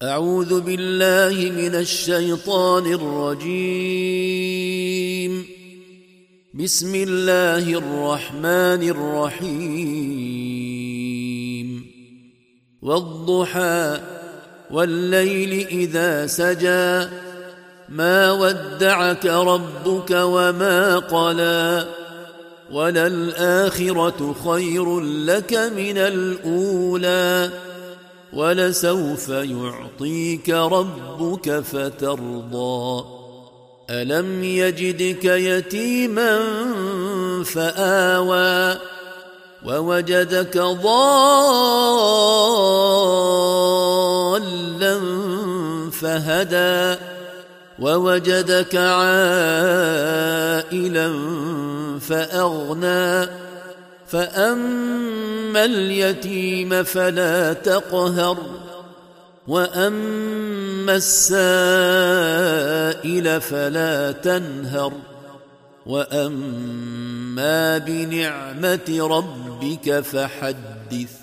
أعوذ بالله من الشيطان الرجيم. بسم الله الرحمن الرحيم. والضحى والليل إذا سجى ما ودعك ربك وما قلى وللآخرة خير لك من الأولى ولسوف يعطيك ربك فترضى ألم يجدك يتيما فآوى ووجدك ضالا فهدى ووجدك عائلا فأغنى فأما اليتيم فلا تقهر وأما السائل فلا تنهر وأما بنعمة ربك فحدث.